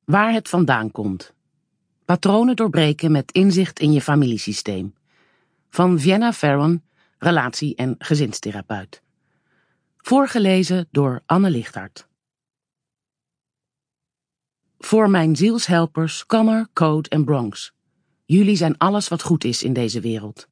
Waar het vandaan komt. Patronen doorbreken met inzicht in je familiesysteem. Van Vienna Ferron, relatie- en gezinstherapeut. Voorgelezen door Anne Lichthart. Voor mijn zielshelpers Connor, Code en Bronx. Jullie zijn alles wat goed is in deze wereld.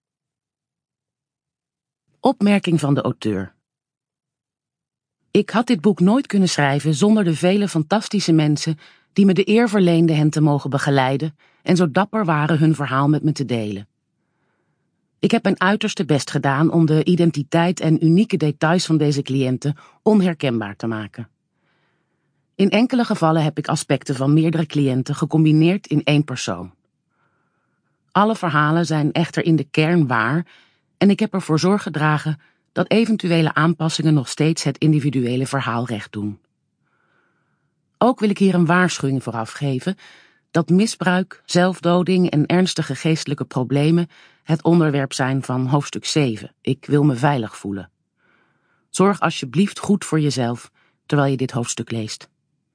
Opmerking van de auteur. Ik had dit boek nooit kunnen schrijven zonder de vele fantastische mensen die me de eer verleenden hen te mogen begeleiden en zo dapper waren hun verhaal met me te delen. Ik heb mijn uiterste best gedaan om de identiteit en unieke details van deze cliënten onherkenbaar te maken. In enkele gevallen heb ik aspecten van meerdere cliënten gecombineerd in één persoon. Alle verhalen zijn echter in de kern waar en ik heb ervoor zorg gedragen dat eventuele aanpassingen nog steeds het individuele verhaal recht doen. Ook wil ik hier een waarschuwing vooraf geven dat misbruik, zelfdoding en ernstige geestelijke problemen het onderwerp zijn van hoofdstuk 7. Ik wil me veilig voelen. Zorg alsjeblieft goed voor jezelf terwijl je dit hoofdstuk leest.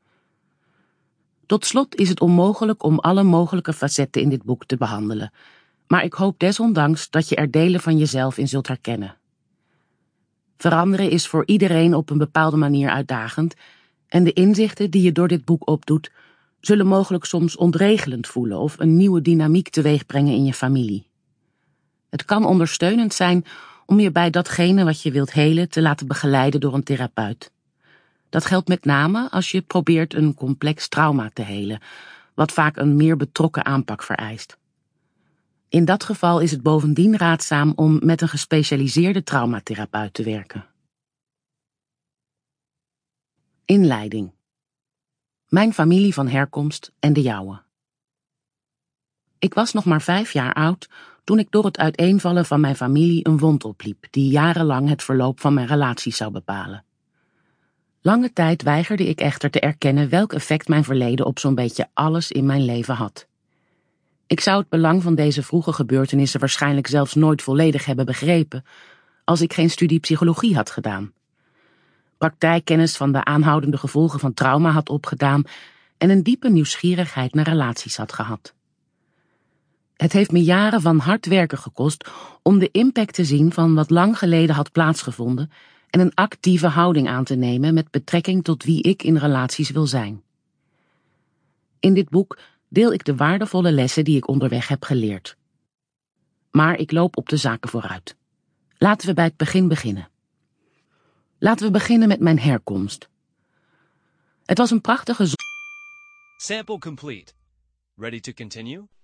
Tot slot is het onmogelijk om alle mogelijke facetten in dit boek te behandelen, maar ik hoop desondanks dat je er delen van jezelf in zult herkennen. Veranderen is voor iedereen op een bepaalde manier uitdagend en de inzichten die je door dit boek opdoet, zullen mogelijk soms ontregelend voelen of een nieuwe dynamiek teweegbrengen in je familie. Het kan ondersteunend zijn om je bij datgene wat je wilt helen te laten begeleiden door een therapeut. Dat geldt met name als je probeert een complex trauma te helen, wat vaak een meer betrokken aanpak vereist. In dat geval is het bovendien raadzaam om met een gespecialiseerde traumatherapeut te werken. Inleiding. Mijn familie van herkomst en de jouwe. Ik was nog maar 5 jaar oud toen ik door het uiteenvallen van mijn familie een wond opliep die jarenlang het verloop van mijn relatie zou bepalen. Lange tijd weigerde ik echter te erkennen welk effect mijn verleden op zo'n beetje alles in mijn leven had. Ik zou het belang van deze vroege gebeurtenissen waarschijnlijk zelfs nooit volledig hebben begrepen als ik geen studie psychologie had gedaan. Praktijkkennis van de aanhoudende gevolgen van trauma had opgedaan en een diepe nieuwsgierigheid naar relaties had gehad. Het heeft me jaren van hard werken gekost om de impact te zien van wat lang geleden had plaatsgevonden en een actieve houding aan te nemen met betrekking tot wie ik in relaties wil zijn. In dit boek deel ik de waardevolle lessen die ik onderweg heb geleerd. Maar ik loop op de zaken vooruit. Laten we bij het begin beginnen. Laten we beginnen met mijn herkomst. Het was een prachtige Sample complete. Ready to continue?